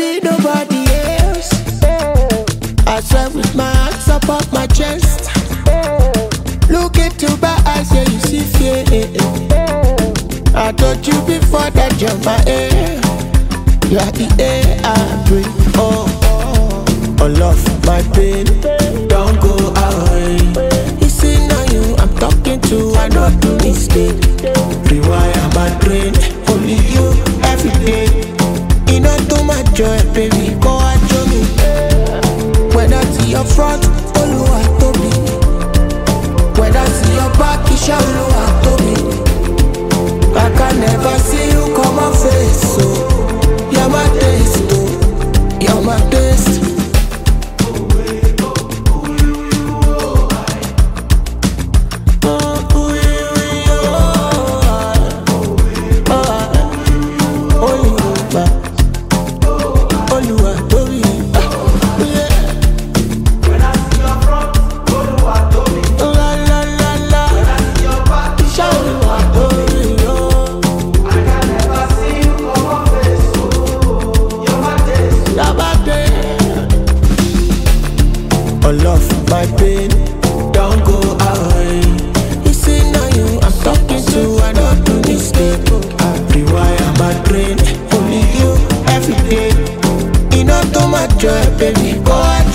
see nobody else. I swear with my hands up my chest. Look into my eyes, yeah, you see fear. I told you before that you're my air. You are the air I breathe. Oh, love, my pain, don't go away. You see now you I'm talking to, I know do mistake. Rewire my brain, only you every day. You know too much joy, baby, go and show me. When I see your front, all you are to me. When I see your back, you shall know to me. I can never see you come my face, so you're my taste, oh, you're my taste. Love, my pain, don't go away. You see now you I'm talking to, I don't do mistake. I rewire my brain, only you every day. You know too much joy, baby, go ahead.